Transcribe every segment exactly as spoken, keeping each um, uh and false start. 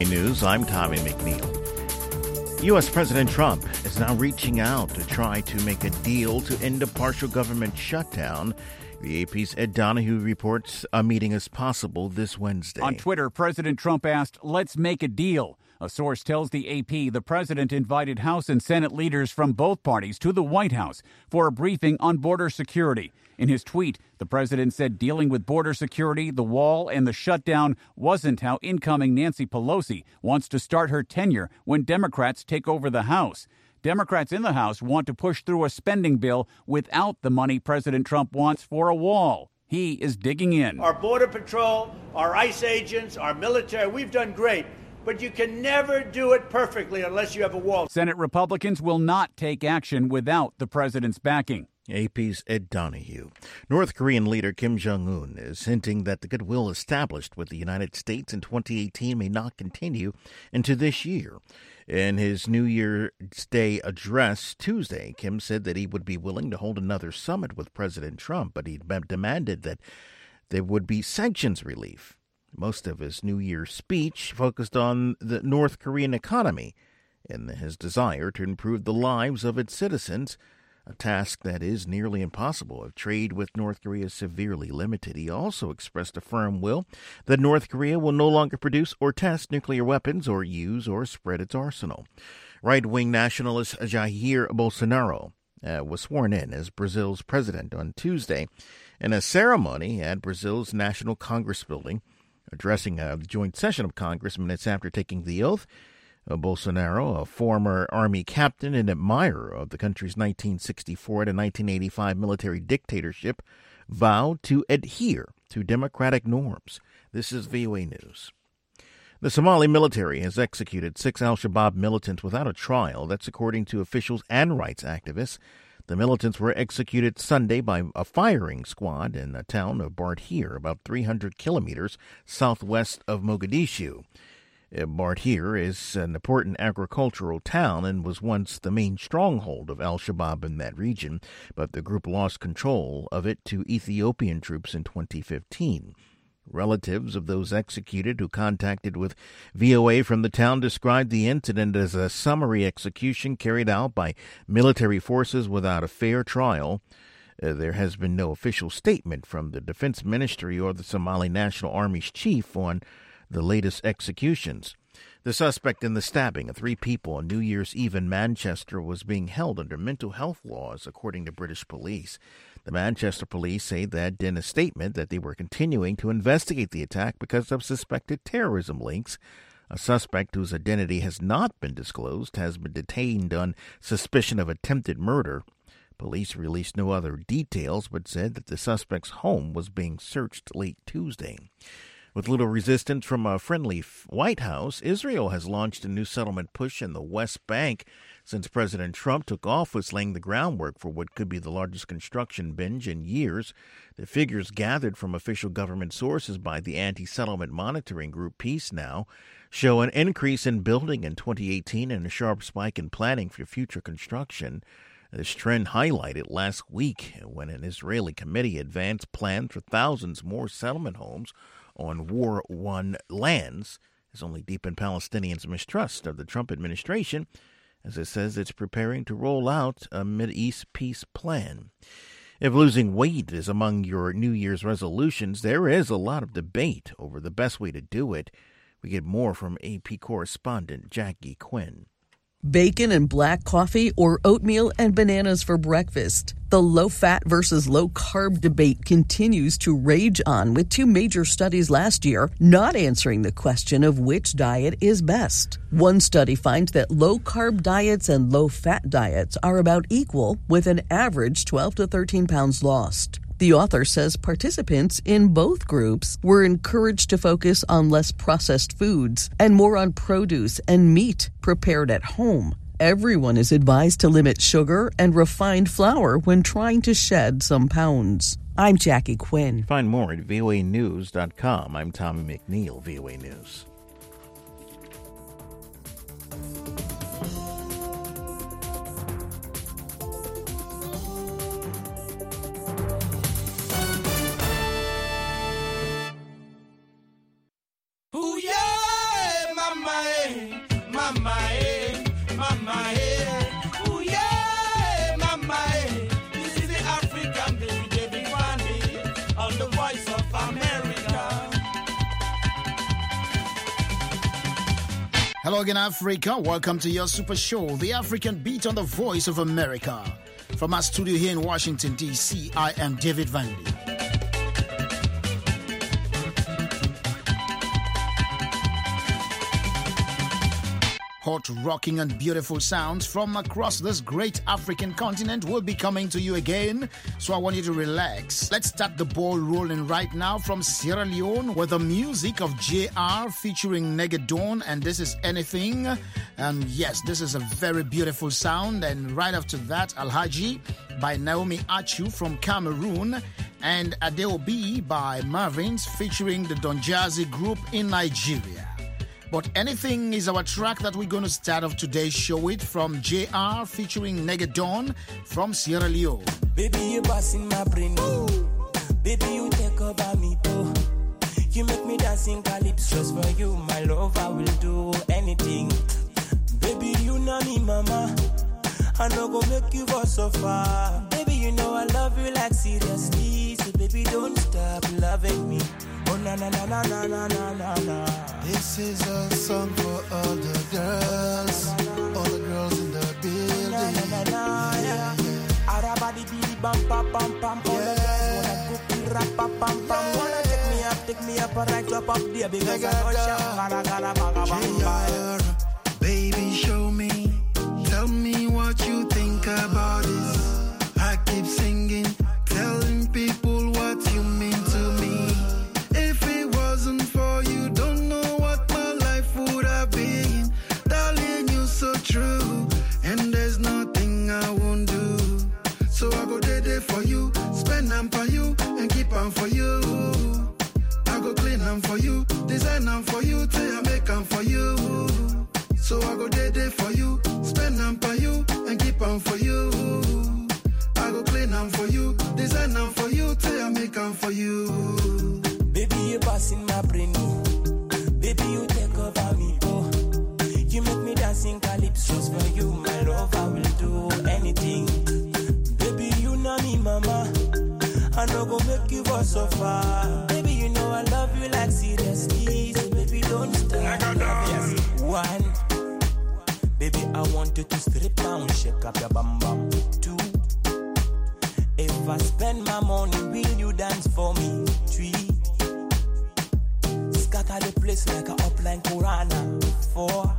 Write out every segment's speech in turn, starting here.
News, I'm Tommy McNeil. U S. President Trump is now reaching out to try to make a deal to end a partial government shutdown. The A P's Ed Donahue reports a meeting is possible this Wednesday. On Twitter, President Trump asked, "Let's make a deal." A source tells the A P the president invited House and Senate leaders from both parties to the White House for a briefing on border security. In his tweet, the president said dealing with border security, the wall, and the shutdown wasn't how incoming Nancy Pelosi wants to start her tenure when Democrats take over the House. Democrats in the House want to push through a spending bill without the money President Trump wants for a wall. He is digging in. Our Border Patrol, our ICE agents, our military, we've done great. But you can never do it perfectly unless you have a wall. Senate Republicans will not take action without the president's backing. A P's Ed Donahue. North Korean leader Kim Jong-un is hinting that the goodwill established with the United States in twenty eighteen may not continue into this year. In his New Year's Day address Tuesday, Kim said that he would be willing to hold another summit with President Trump, but he demanded that there would be sanctions relief. Most of his New Year's speech focused on the North Korean economy and his desire to improve the lives of its citizens, a task that is nearly impossible if trade with North Korea is severely limited. He also expressed a firm will that North Korea will no longer produce or test nuclear weapons or use or spread its arsenal. Right-wing nationalist Jair Bolsonaro uh, was sworn in as Brazil's president on Tuesday in a ceremony at Brazil's National Congress building. Addressing a joint session of Congress minutes after taking the oath, Bolsonaro, a former Army captain and admirer of the country's nineteen sixty-four to nineteen eighty-five military dictatorship, vowed to adhere to democratic norms. This is V O A News. The Somali military has executed six al-Shabaab militants without a trial. That's according to officials and rights activists. The militants were executed Sunday by a firing squad in the town of Bartir, about three hundred kilometers southwest of Mogadishu. Bartir is an important agricultural town and was once the main stronghold of al-Shabaab in that region, but the group lost control of it to Ethiopian troops in twenty fifteen. Relatives of those executed who contacted with V O A from the town described the incident as a summary execution carried out by military forces without a fair trial. Uh, there has been no official statement from the Defense Ministry or the Somali National Army's chief on the latest executions. The suspect in the stabbing of three people on New Year's Eve in Manchester was being held under mental health laws, according to British police. The Manchester police say that in a statement that they were continuing to investigate the attack because of suspected terrorism links. A suspect whose identity has not been disclosed has been detained on suspicion of attempted murder. Police released no other details but said that the suspect's home was being searched late Tuesday. With little resistance from a friendly White House, Israel has launched a new settlement push in the West Bank since President Trump took office, laying the groundwork for what could be the largest construction binge in years. The figures gathered from official government sources by the anti-settlement monitoring group Peace Now show an increase in building in twenty eighteen and a sharp spike in planning for future construction. This trend highlighted last week when an Israeli committee advanced plans for thousands more settlement homes on war-won lands has only deepened Palestinians' mistrust of the Trump administration, as it says it's preparing to roll out a Mideast peace plan. If losing weight is among your New Year's resolutions, there is a lot of debate over the best way to do it. We get more from A P correspondent Jackie Quinn. Bacon and black coffee or oatmeal and bananas for breakfast. The low-fat versus low-carb debate continues to rage on, with two major studies last year not answering the question of which diet is best. One study finds that low-carb diets and low-fat diets are about equal, with an average twelve to thirteen pounds lost. The author says participants in both groups were encouraged to focus on less processed foods and more on produce and meat prepared at home. Everyone is advised to limit sugar and refined flour when trying to shed some pounds. I'm Jackie Quinn. Find more at V O A news dot com. I'm Tommy McNeil, V O A News. Ooh, yeah, mama. mama, eh, mama, eh. Ooh, yeah, mama, eh. This is the African baby, David Vandy, on the Voice of America. Hello again, Africa. Welcome to your super show, The African Beat on the Voice of America. From our studio here in Washington, D C, I am David Vandy. Hot, rocking, and beautiful sounds from across this great African continent will be coming to you again. So I want you to relax. Let's start the ball rolling right now from Sierra Leone with the music of J R featuring Negedon, and this is Anything. And yes, this is a very beautiful sound. And right after that, Alhaji by Naomi Achu from Cameroon, and Adeobi by Marvins featuring the Donjazzy group in Nigeria. But Anything is our track that we're going to start off today's show with, from J R featuring Negedon from Sierra Leone. Baby, you passing my brain. Ooh. Baby, you take over me, too. You make me dancing calypso. Just for you, my love, I will do anything. Baby, you know me, mama. I know go make you go so far. Baby, you know I love you like seriously. So baby, don't stop loving me. Oh, na na na na na na na na na. This is a song for all the girls, all the girls in the building. Na na na na, yeah. Arabadi bidi bam pam pam pam. All the girls wanna cookie rap pam pam pam. Wanna take me up, take me up, alright, drop up there because I know sham gara gara baga bam. Baby, show me, tell me what you think about this. I keep singing, telling people what you mean to me. If it wasn't for you, don't know what my life would have been. Darling, you're so true, and there's nothing I won't do. So I go there, there for you, spend them for you, and keep them for you. I go clean them for you, design them for you, till I make them for you. So I go there, there for you, spend them for you, and keep them for you. I go clean them for you, design them for you, till I make them for you. Baby, you passing my brain. Baby, you take over me, oh. You make me dancing calypsos. For you, my love, I will do anything. Baby, you know me, mama. I know go make you go so far. Baby, you know I love you like seriously. So baby, don't stop. Yes. One. Baby, I want you to strip down, shake up your bum bum. Two. If I spend my money, will you dance for me? Three. Scatter the place like a upline Korana. Four.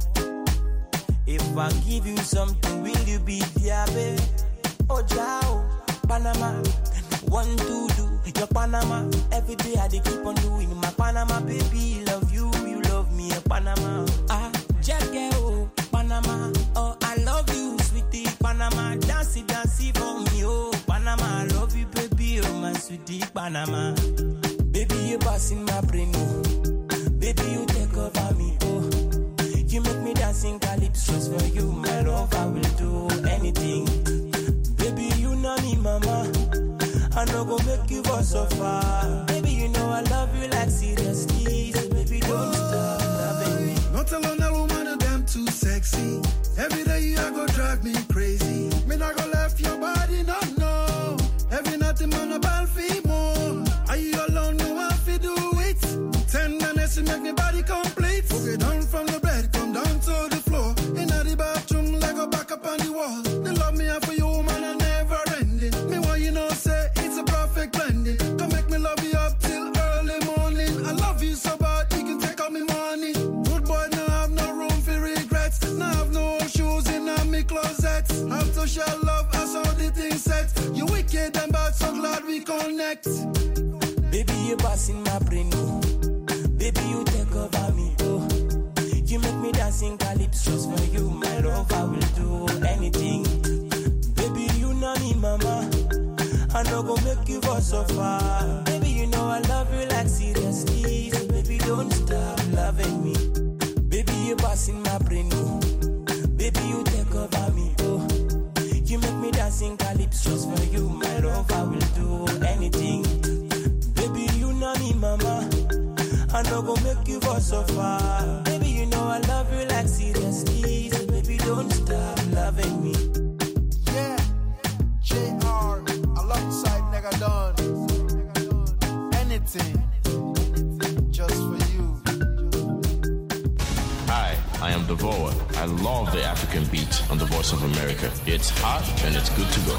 If I give you something, will you be there, babe? Oh, Jao, Panama. One, two, do your Panama. Every day I dey keep on doing my Panama, baby. Love you, you love me, Panama. Ah, Jackie, oh, Panama. Oh, I love you, sweetie, Panama. Dance it, dance it for me, oh, Panama. I love you, baby, oh, my sweetie, Panama. Baby, you passing my brain, oh. Baby, you take over me, oh. You make me dancing calypsos. For you, my love, I will do anything. Baby, you know me, mama. I know go make you go so far. Baby, you know I love you like seriously. So baby, don't stop loving me. Not alone a woman, a damn too sexy. Every day you go drive me crazy. Me not go left your body, no, no. Every night I'm on a battlefield more. Are you alone? No one fi do it. Ten minutes to make me body complete. Okay, down from the bed, come down to the floor. In the bathroom, like a back up on the wall. They love me and for you, woman, I never ending. Me what you know say it's a perfect blending. Come make me love you up till early morning. I love you so bad, you can take all me money. Good boy, now have no room for regrets. Now have no shoes in my closet. Have to share love, I saw the thing set. You wicked and bad, so glad we connect. Baby, you passing my brain, oh. Baby, you take over me, oh. You make me dancing calypsos. For you, my love, I will do anything. Baby, you know me, mama. I know go make you go so far. Baby, you know I love you like seriously. So baby, don't stop loving me. Baby, you passing my brain, oh. Baby, you take over me, oh. You make me dancing calypsos. For you, my love, I will do anything. Baby, you know me, mama. I know go make you go so far. Baby, you know I love you like seriously. I am Devora. I love the African beat on the Voice of America. It's hot and it's good to go.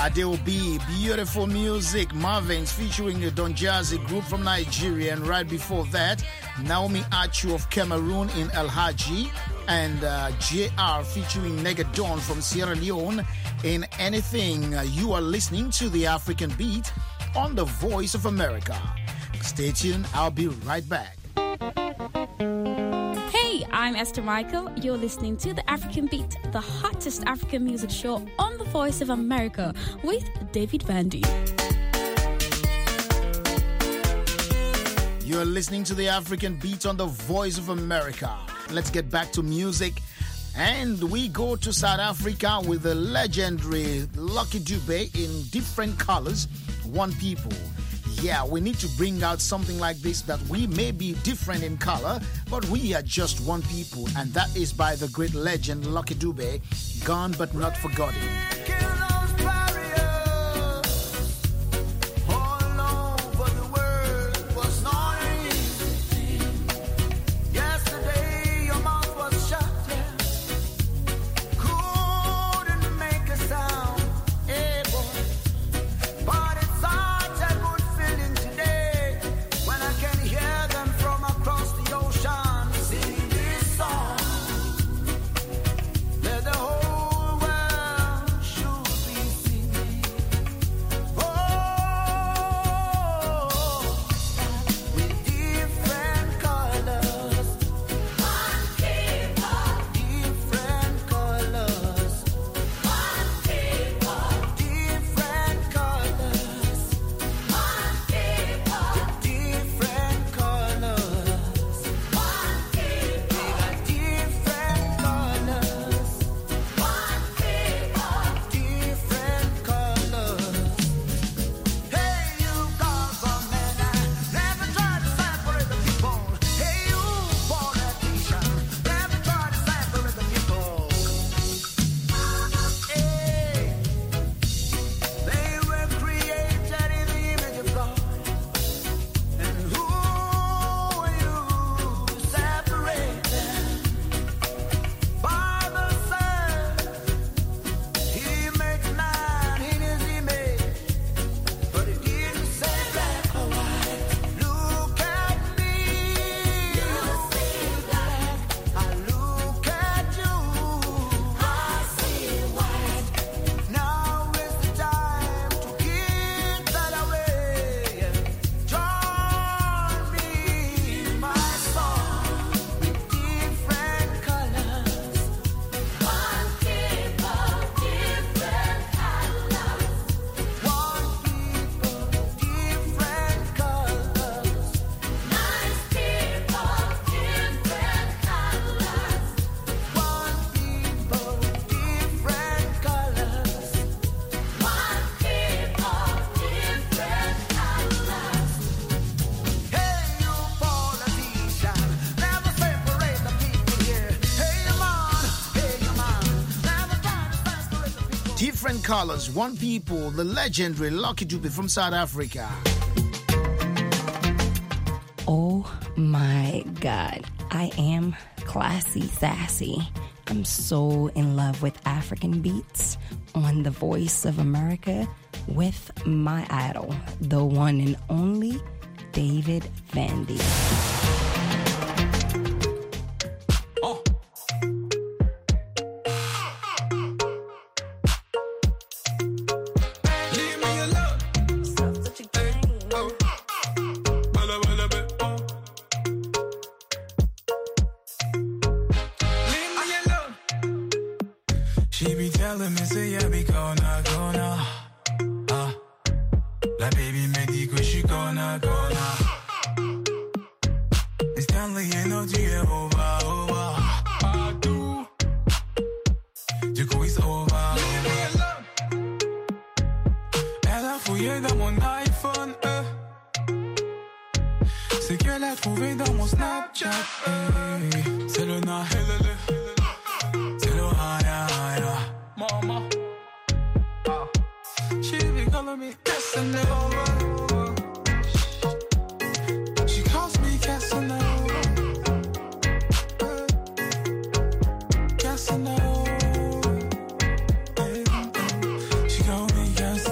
Adeobi, beautiful music. Marvins featuring the Don Jazzy group from Nigeria. And right before that, Naomi Achu of Cameroon in El Haji. And uh, J R featuring Negadon from Sierra Leone in Anything. Uh, you are listening to the African Beat on the Voice of America. Stay tuned. I'll be right back. Hey, I'm Esther Michael. You're listening to the African Beat, the hottest African music show on the Voice of America with David Vandy. You're listening to the African Beat on the Voice of America. Let's get back to music. And we go to South Africa with the legendary Lucky Dube in different colors, One People. Yeah, we need to bring out something like this, that we may be different in color, but we are just one people. And that is by the great legend Lucky Dube, Gone But Not Forgotten. Different colors, one people, the legendary Lucky Dube from South Africa. Oh my God, I am classy, sassy. I'm so in love with African beats on the Voice of America with my idol, the one and only David Vandy. She called me Casanova.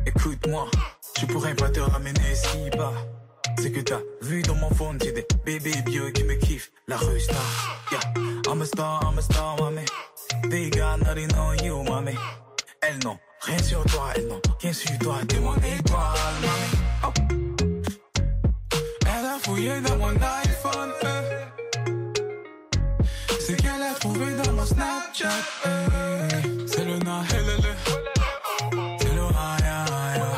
Écoute-moi, je pourrais pas te ramener si bas. C'est que t'as vu dans mon phone, j'ai des bébés vieux qui me kiffent. La rue star, yeah. I'm a star, I'm a star, mamé. They got nothing on you, mamé. Elles n'ont rien sur toi, elles n'ont rien sur toi. T'es mon étoile, mamé. Oh. Elle a fouillé dans mon iPhone, eh. C'est qu'elle a trouvé dans mon Snapchat, eh. C'est le na, helele. C'est le haya, haya.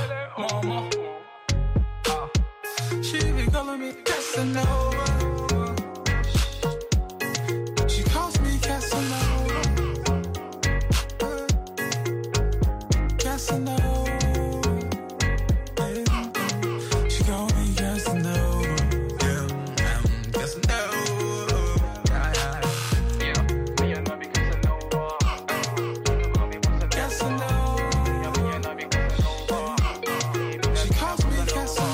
She be calling me Casanova. She calls me Casanova. Casanova. She calls me Casanova. Yeah, I'm Casanova. Yeah, yeah, yeah. Me and I be Casanova. Casanova. She calls me Casanova.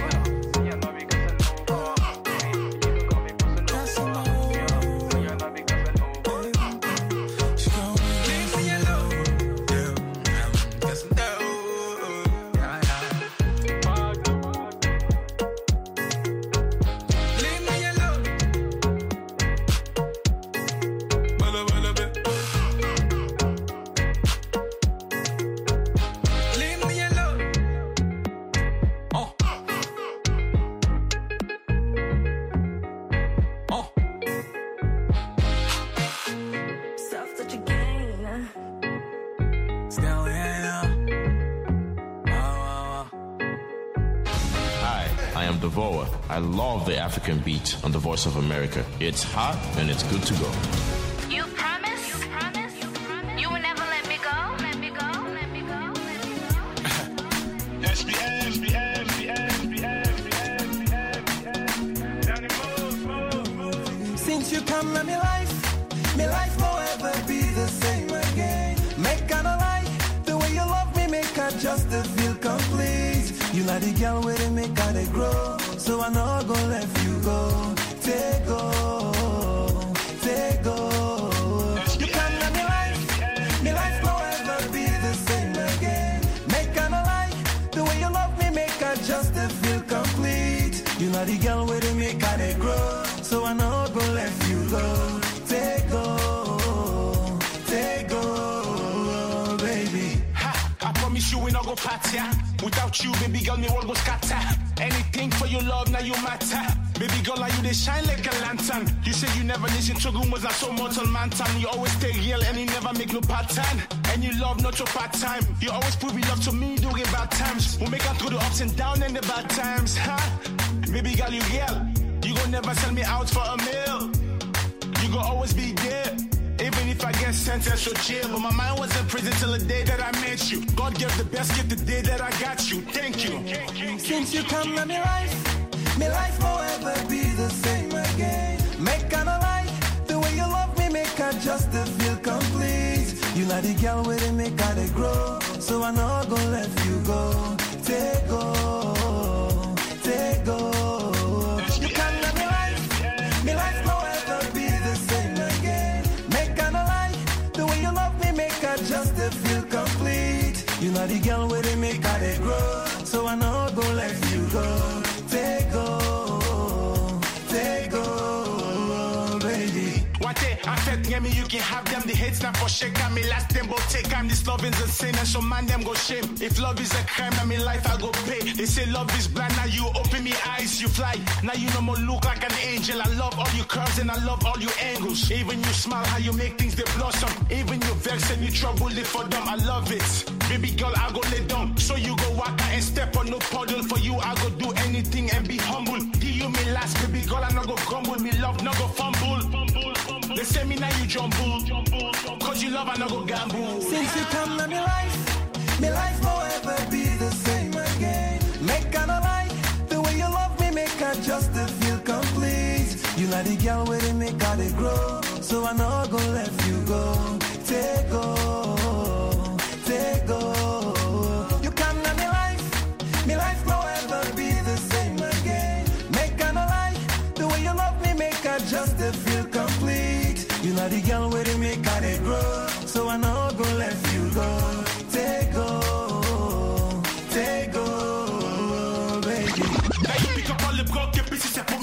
I love the African beat on the Voice of America. It's hot and it's good to go. You promise? You promise? You promise? You will never let me go? Let me go? Let me go? Let me go? S B S, S B S, S B S, S B S, Since you come in my life, my life won't ever be the same again. Make I no lie, the way you love me make I just to feel complete. You like the girl where they make I they grow. So I know I'm gonna let you go. Take go, take go. You come in my life, my life won't ever be the same again. Make I no lie, the way you love me make I just to feel complete. You know the girl where they make I they grow. So I know I'm gonna let you go. Take go, take go, baby. Ha, I promise you we not go party. Without you, baby girl, me world go scatter. Anything for your love, now you matter. Baby girl, now you they shine like a lantern. You say you never listen to rumors, not so mortal man time. You always stay real and you never make no pattern. And you love not your part time. You always prove your love to me during bad times. We make it through the ups and downs and the bad times, huh? Baby girl, you real. You gon' never sell me out for a meal. You gon' always be there. Even if I get sentenced to jail. But my mind was in prison till the day that I met you. God gave the best gift the day that I got you. Thank you. Since you come in my life, my life won't ever be the same again. Make I no lie, the way you love me make I just to feel complete. You like the girl where they make I they grow. So I know I'm gonna let you go. Take go, take go. You come in my life, my life won't ever be the same again. Make I no lie, the way you love me make I just to feel complete. You know the girl where they make I they grow. So I know I'm gonna let you go. Take go, take go, baby. One day, I felt near me, you can have them. The hates not for shake, I me last them, but take time. This love is a sin, and so man them go shame. If love is a crime, I mean life I go pay. They say love is blind, now you open me eyes, you fly. Now you no more look like an angel. I love all your curves and I love all your angles. Even you smile, how you make things they blossom. Even you vex and you trouble it for them. I love it. Baby girl, I go lay down. So you go walk out and step on no puddle. For you, I go do anything and be humble. Give you me last, baby girl, I no go grumble. Me love, no go fumble. They say me now you jumble. Cause you love, I no go gamble. Since you come in my life, my life won't ever be the same again. Make I no lie, the way you love me make I just to feel complete. You like the girl where they make I they grow. So I know I'm gonna let you go. Take go, take go. You come in my life, my life won't ever be the same again. Make I no lie, the way you love me make I just to feel complete. You know the girl where they make I they grow. So I know I'm gonna let you go. Take go,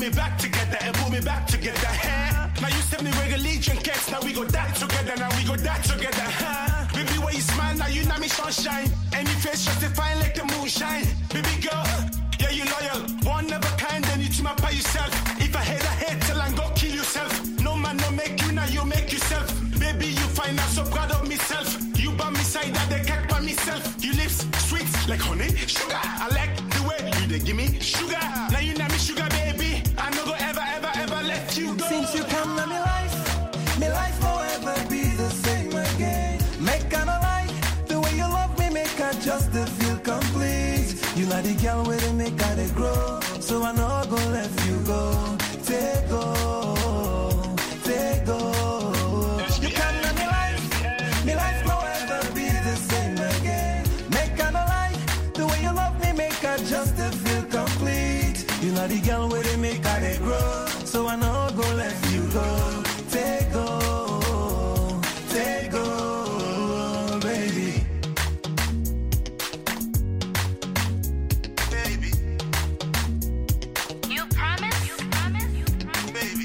me back together and put me back together. Huh? Now you send me regulation cats, now we go die together, now we go die together. Huh? Baby, where you smile, now you know me sunshine. And your face justifying like the moonshine. Baby girl, yeah, you loyal, one of a kind, then you team up by yourself. If I hate, I hate till I go kill yourself. No man, no make you, now you make yourself. Baby, you find out so proud of myself. You by me side, that they cat by myself. You lips sweet like honey, sugar. I like the way you they give me sugar. Now you know me sugar, baby. I no go ever, ever, ever let you go. Since you come to me life, me life forever be the same again. Make I no lie, the way you love me make I just to feel complete. You like the girl where they make I they grow, so I know go let you go. Take go, take go. You come to me life, me life forever be the same again. Make I no lie, the way you love me make I just to feel complete. You know the girl where they make I they grow, so I know go let you go. Take go, take go, baby. Baby. You promise? You promise? You promise? Baby.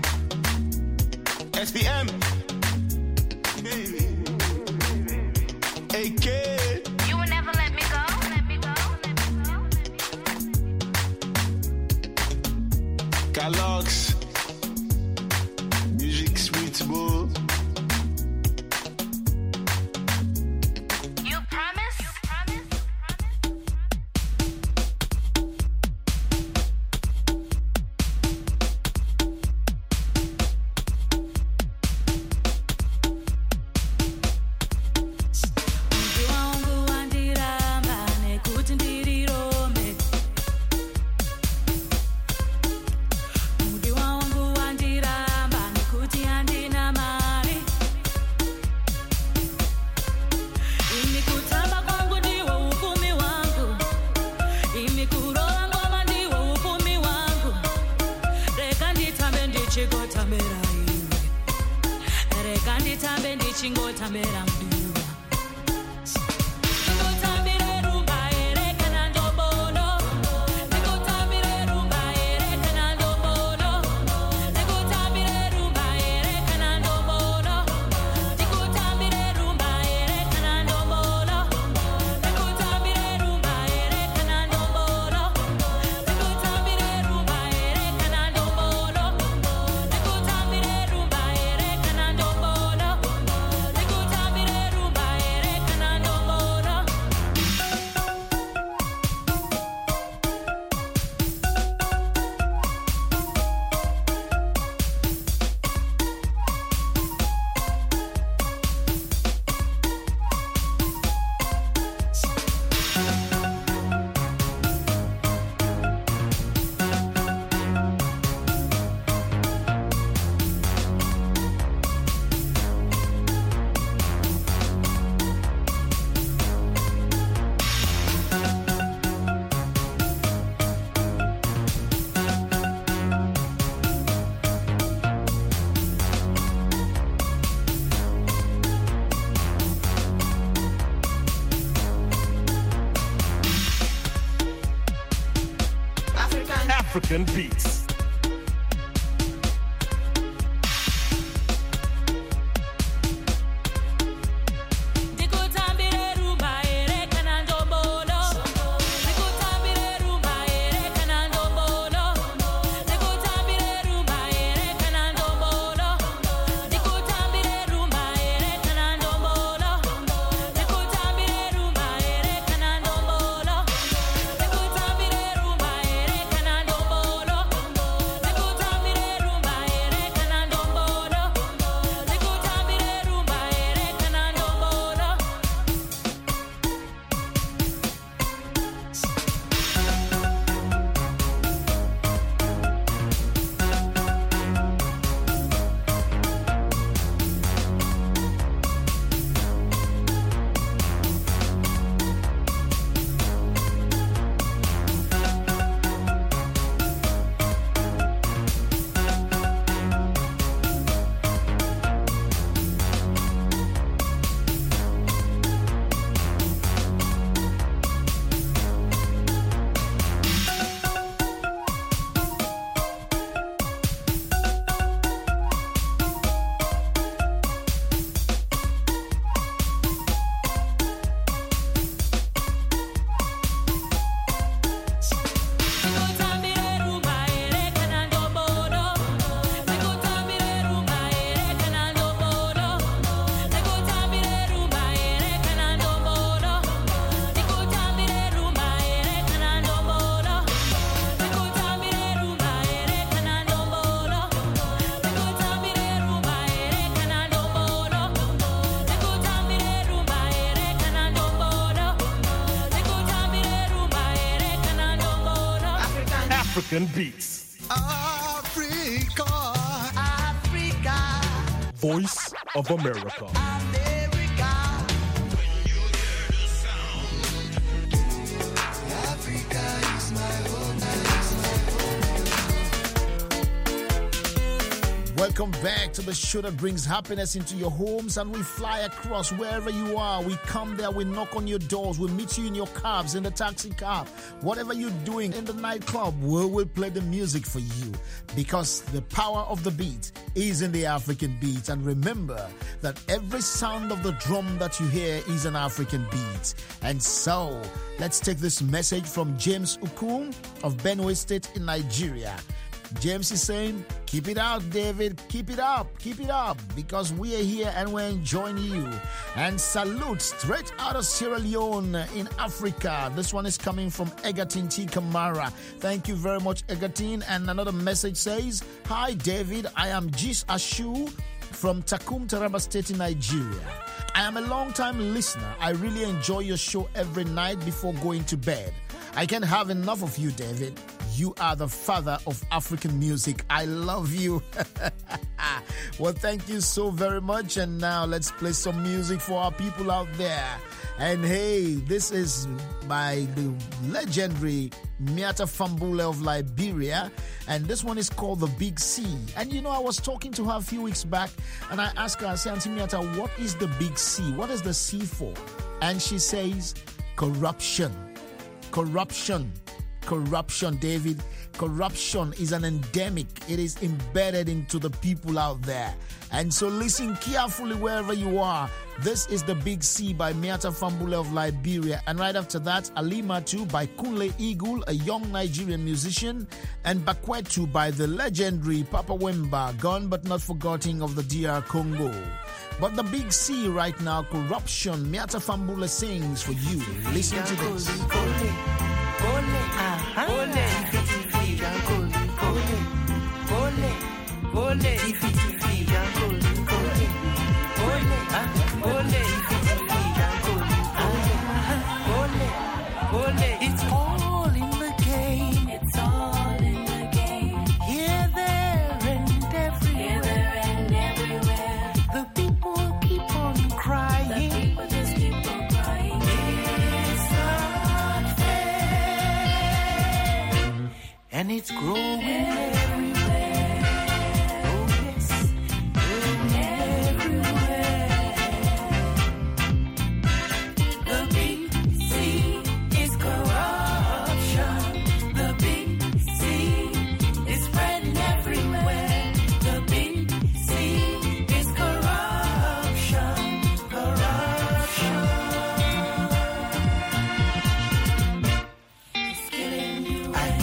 S P M. Baby. A K. You will never let me go. Let me go. Let me go. Calox. Music sweet boo. You promise? You promise? Mudi wangu wandiramba nekuti ndirirombe. Mudi wangu wandiramba nekuti handina mari. Imi kutamba kwangu ndiwo upumi wangu. Imi kurowa ngoma ndiwo upumi wangu. Reka nditambe ndichigotambera iwe. Reka nditambe ndichingotambera mudiwa. Ndikutambire rumba ere kana ndombolo. Ndikutambire rumba ere kana ndombolo. Ndikutambire rumba ere kana ndombolo. Ndikutambire rumba ere kana ndombolo. Ndikutambire rumba ere kana ndombolo. Ndikutambire rumba ere kana ndombolo. Ndikutambire rumba ere kana ndombolo. Ndikutambire rumba ere kana ndombolo. African beats. Ndikutambire rumba ere kana ndombolo. Ndikutambire rumba ere kana ndombolo. Ndikutambire rumba ere kana ndombolo. Ndikutambire rumba ere kana ndombolo. Ndikutambire rumba ere kana ndombolo. Ndikutambire rumba ere kana ndombolo. African beats. Africa, Africa, Voice of America. America. Africa is my home. Welcome back to the show that brings happiness into your homes, and we fly across wherever you are. We come there, we knock on your doors, we meet you in your cabs, in the taxi cab, whatever you're doing in the nightclub, we will play the music for you, because the power of the beat is in the African beat. And remember that every sound of the drum that you hear is an African beat. And so let's take this message from James Ukum of Benue State in Nigeria. James is saying, keep it out, David. Keep it up. Keep it up. Because we are here and we're enjoying you. And salute straight out of Sierra Leone in Africa. This one is coming from Egatin T. Kamara. Thank you very much, Egatin. And another message says, hi, David. I am Jis Ashu from Takum, Taraba State in Nigeria. I am a long-time listener. I really enjoy your show every night before going to bed. I can't have enough of you, David. You are the father of African music. I love you. Well, thank you so very much. And now let's play some music for our people out there. And hey, this is by the legendary Miata Fambule of Liberia. And this one is called The Big C. And you know, I was talking to her a few weeks back, and I asked her, I said, Auntie Miata, what is the Big C? What is the C for? And she says, corruption. Corruption. Corruption, David. Corruption is an endemic. It is embedded into the people out there. And so listen carefully wherever you are. This is The Big C by Miata Fambule of Liberia. And right after that, Alimatu by Kunle Eagle, a young Nigerian musician. And Bakwetu by the legendary Papa Wemba, gone but not forgotten of the D R Congo. But The Big C right now, Corruption, Miata Fambule sings for you. Listen to this. Ole, aha, ole, tifi, jankoli, ole, ole, ole, tifi, tifi, jankoli, ole, ole, ah, ole, tifi, jankoli, ole, ole, it's all in the game, it's all in the game. Here, there, and everywhere, here, there, and everywhere. The people keep on crying, the people just keep on crying. It's not and it's growing everywhere. Oh yes, growing everywhere. The big C is corruption. The big C is spreading everywhere. The big C is corruption. Corruption. It's killing you. I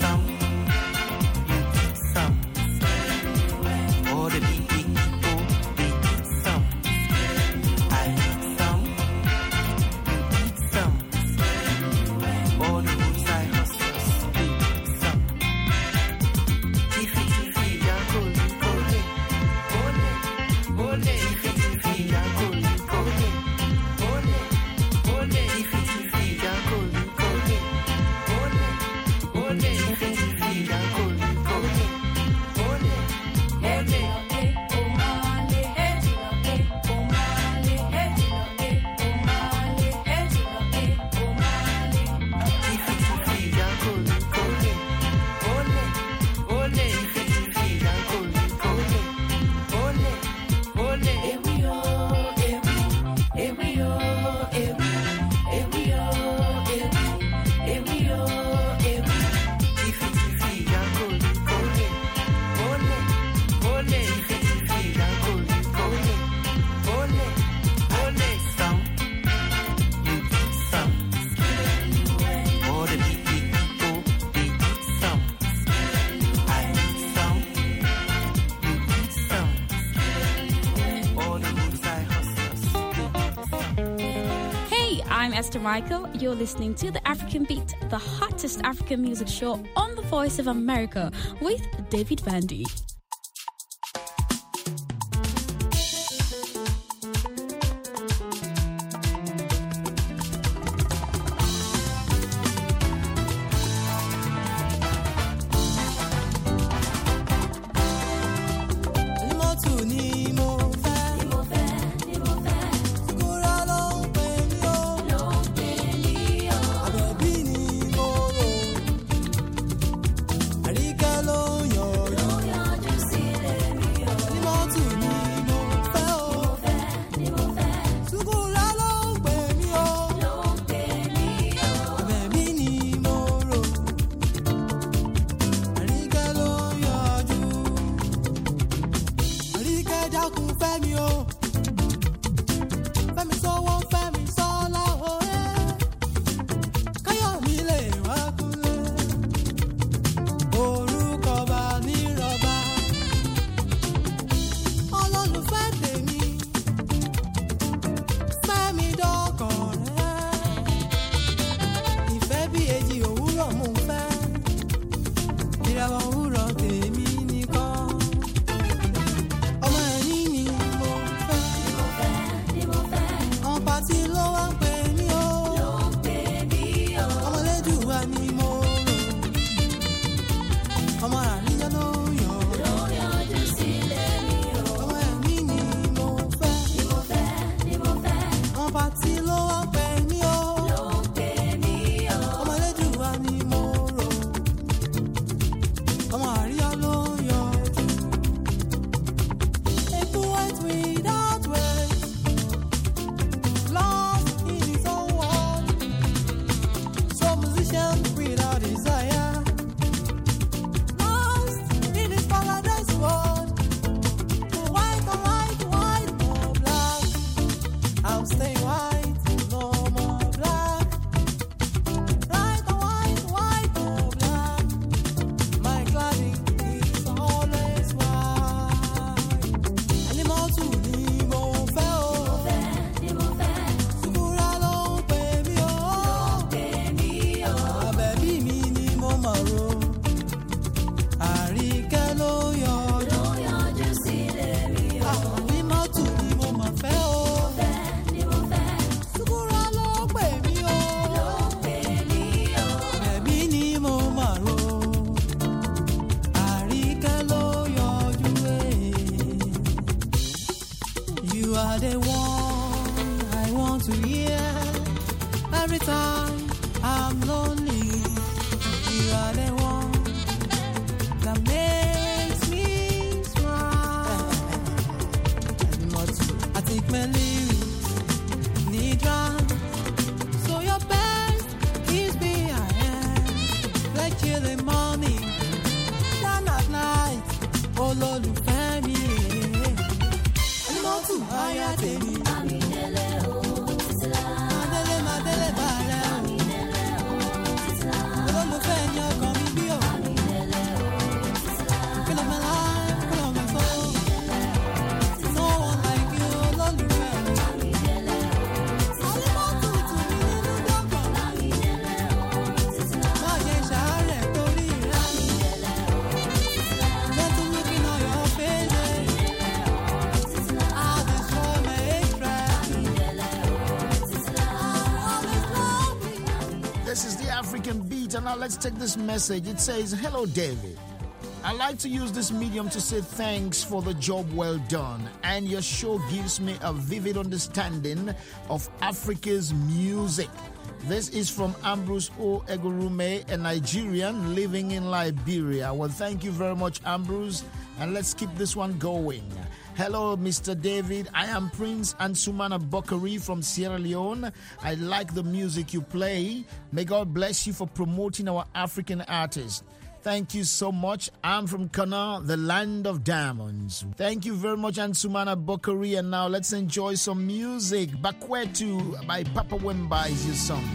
Esther Michael. You're listening to The African Beat, the hottest African music show on the Voice of America with David Vandy. till the morning. Down at night, olólùfẹ́ mi. Lọ́tù ayá tèmi. Àmìdélé o, títìlá. Màdélé màdélé bàrẹ̀ o. Àmìdélé o, títìlá. Olólùfẹ́ ni ọkàn mi bí o. Àmìdélé o, títìlá. Kílọ̀ mi láì, kílọ̀ mi fọ́. No one like you, olólùfẹ́ mi. Àmìdélé o, títìlá. Àlébọ̀tù tù mí nínú dọ́kàn. Àmìdélé o, títìlá. Má jẹ́ ṣàárẹ̀ torí rẹ̀. Àmìdélé o, títìlá. Gentle looking on your face. This is the African Beat, and now let's take this message. It says, "Hello, David. I like to use this medium to say thanks for the job well done, and your show gives me a vivid understanding of Africa's music." This is from Ambrose O. Egorume, a Nigerian living in Liberia. Well, thank you very much, Ambrose, and let's keep this one going. Hello, Mister David. I am Prince Ansumana Bokari from Sierra Leone. I like the music you play. May God bless you for promoting our African artists. Thank you so much. I'm from Kana, the land of diamonds. Thank you very much, Ansumana Bokari. And now let's enjoy some music. Bakwetu by Papa Wemba is your song.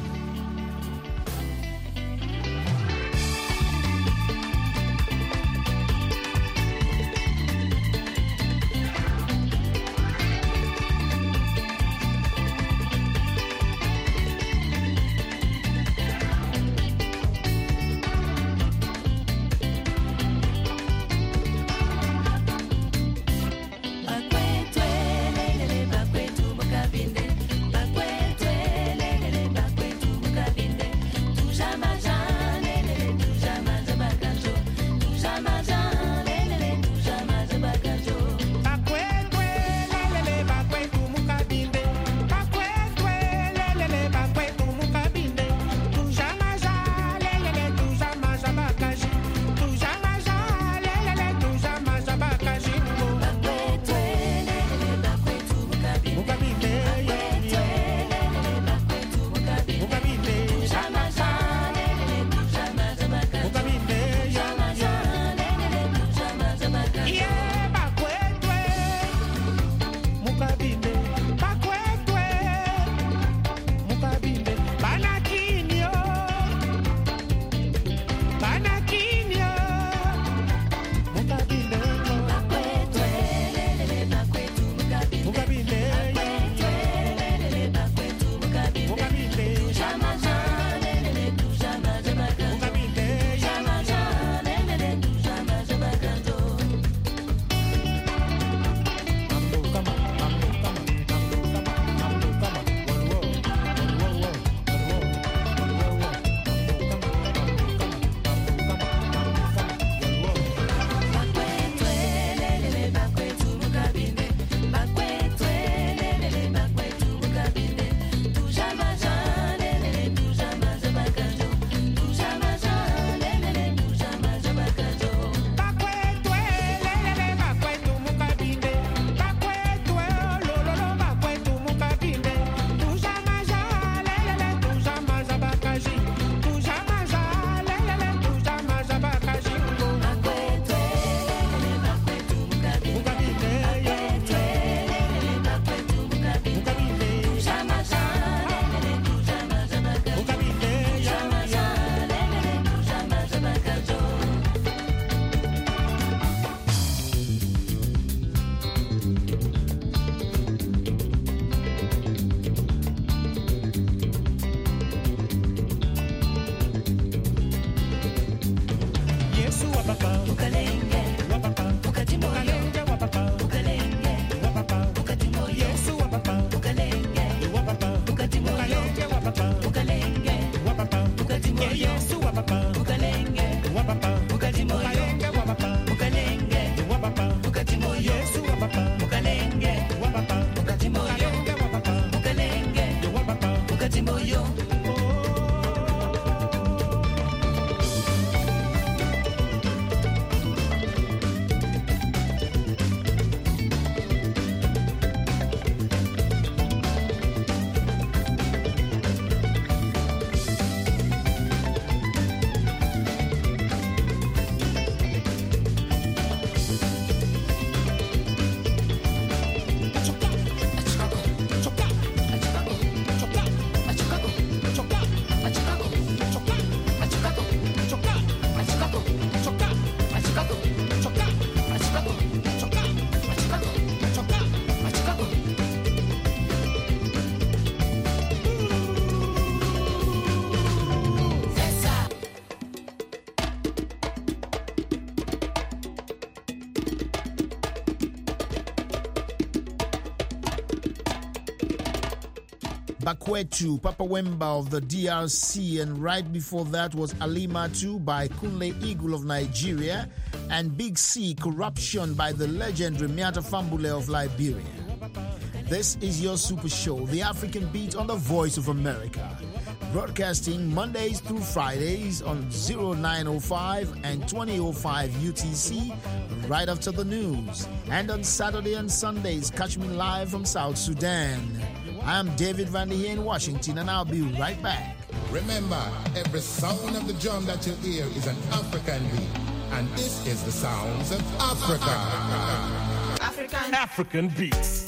Bakwetu, Papa Wemba of the D R C, and right before that was Alimatu by Kunle Eagle of Nigeria, and Big C, Corruption by the legendary Miata Fambule of Liberia. This is your Super Show, the African Beat on the Voice of America. Broadcasting Mondays through Fridays on oh nine oh five and twenty oh five U T C, right after the news. And on Saturday and Sundays, catch me live from South Sudan. I'm David Van Dee in Washington, and I'll be right back. Remember, every sound of the drum that you hear is an African beat. And this is the sounds of Africa. African, African beats.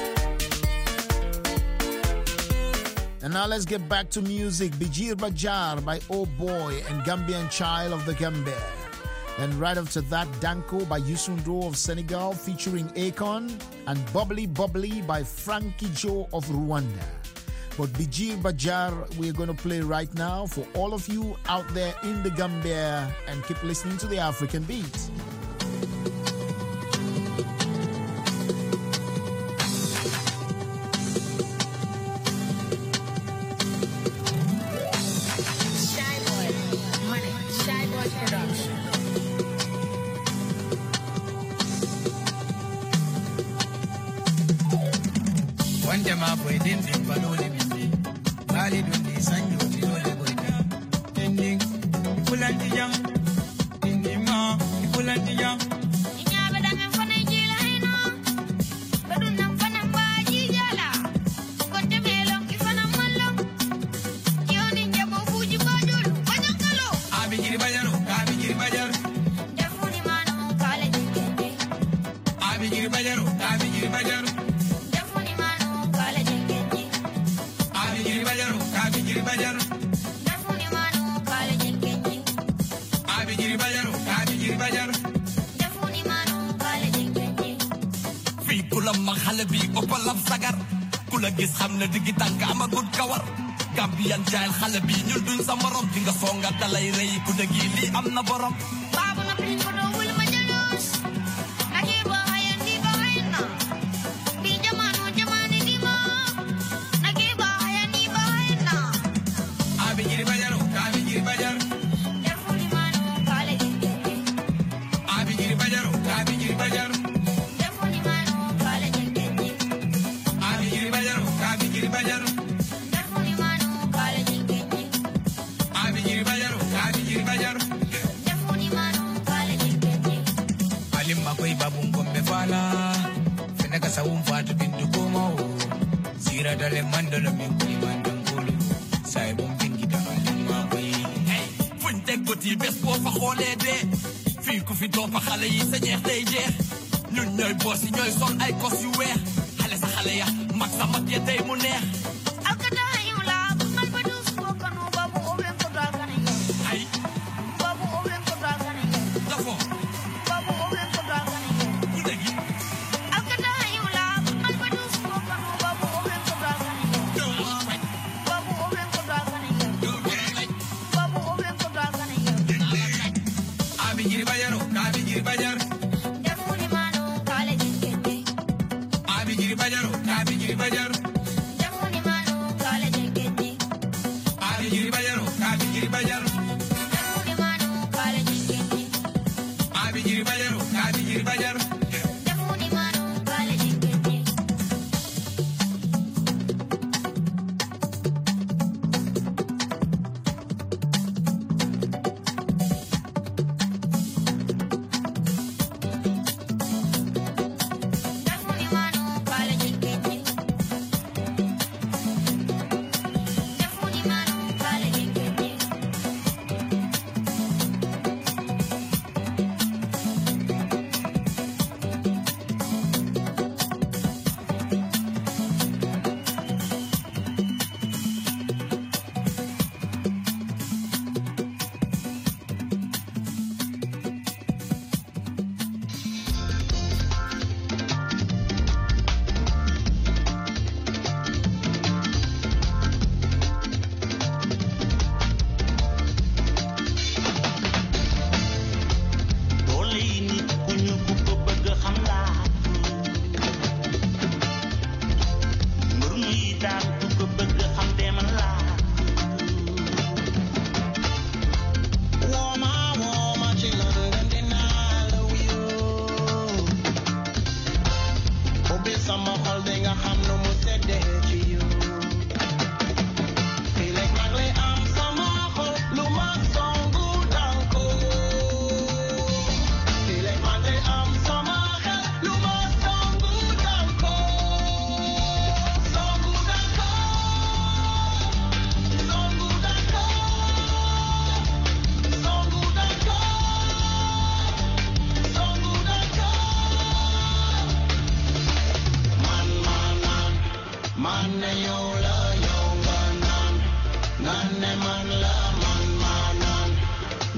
And now let's get back to music. Bijir Bajar by Oh Boy and Gambian Child of the Gambia. And right after that, Danko by Youssou of Senegal featuring Akon, and Bubbly Bubbly by Frankie Joe of Rwanda. But Bijir Bajar we're going to play right now for all of you out there in the Gambia, and keep listening to the African Beat. Gambian child xale bi ñun duñ sa morom di nga songa dalay rey ku dëgg li am na borom babu na pin ko do wul ma jalos na ki ba hay ni ba hay na bi jamano jamani di ma na ki ba hay ni ba hay na abi giri bajaro abi giri bajaro defuli manu kale giri abi giri bajaro abi giri bajaro defuli manu kale giri abi giri bajaro abi giri bajaro Feneka sa umfatu bintu koma o Zira dale mandala minguli mandangulu Sai bumpingi tangali mabay Hey, funte goti bes po fa xolé dé Fi ku fi do fa xalé yi sa jeex day jeex Ñun ñoy boss yi ñoy sol ay kos yu weex Xalé sa xalé ya mag sa mag ya day mu neex Alkata yu la mal ba dus ko kanu babu oben ko dagane Ay babu oben ko dagane Dafo babu oben ko dagane Bajaro, Kabi Giri Bajaro,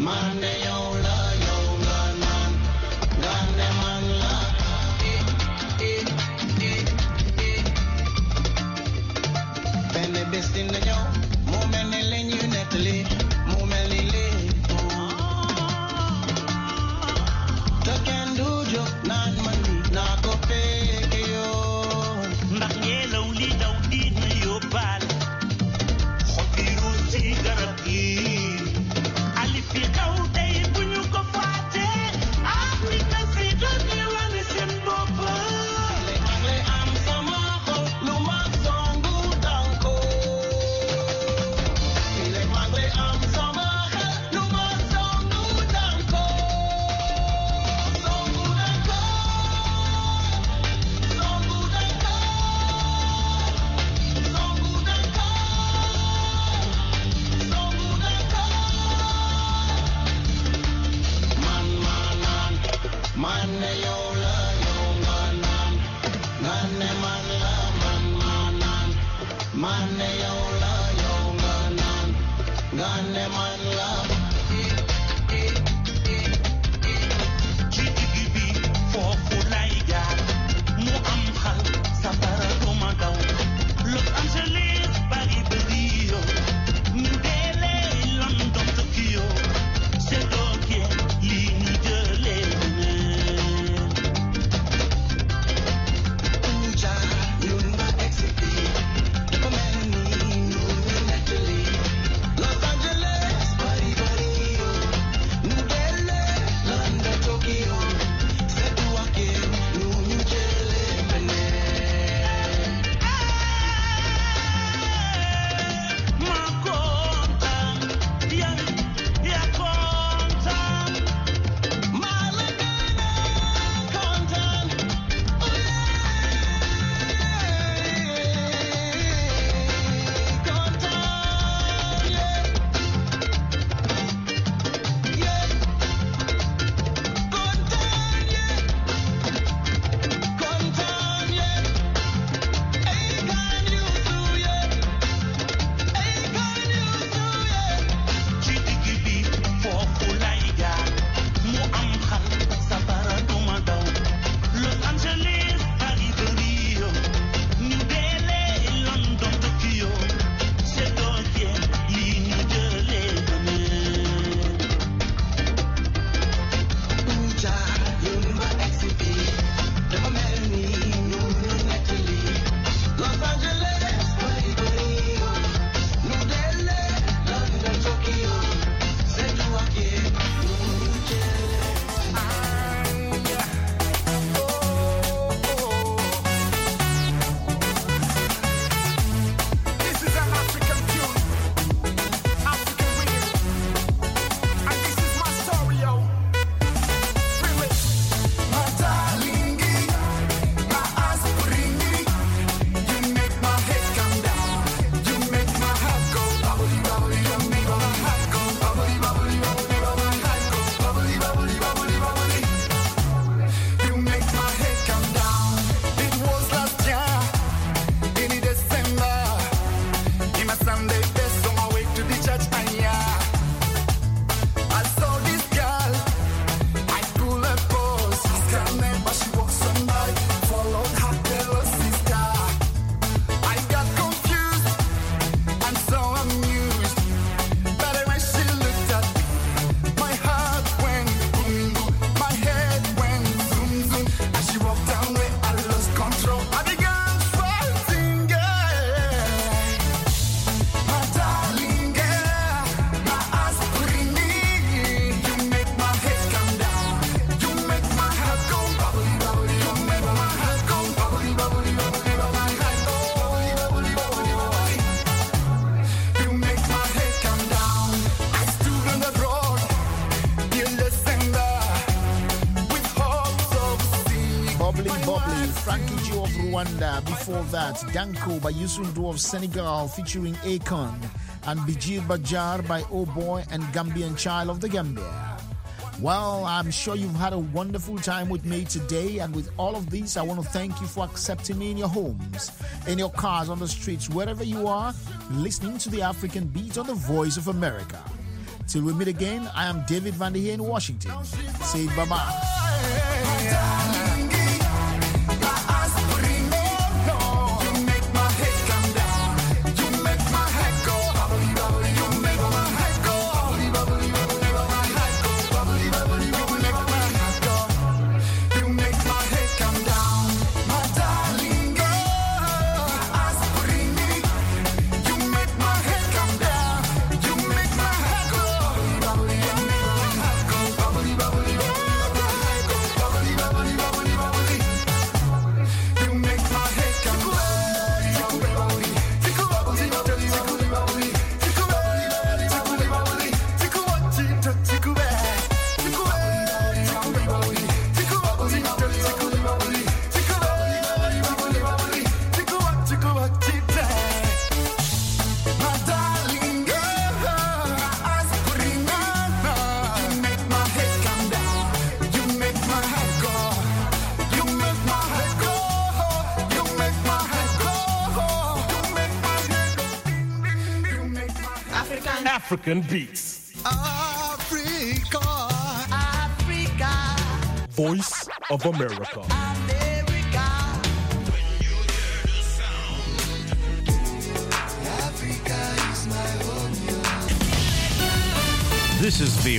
Rwanda. Before that, Danko by Youssou N'Dour of Senegal featuring Akon, and Bijir Bajar by Oh Boy and Gambian Child of the Gambia. Well, I'm sure you've had a wonderful time with me today, and with all of this, I want to thank you for accepting me in your homes, in your cars, on the streets, wherever you are, listening to the African Beat on the Voice of America. Till we meet again, I am David Van Der Heer in Washington. Say bye-bye. African beats. Africa, Africa. Voice of America. America. When you hear the sound, Africa is my home. This is V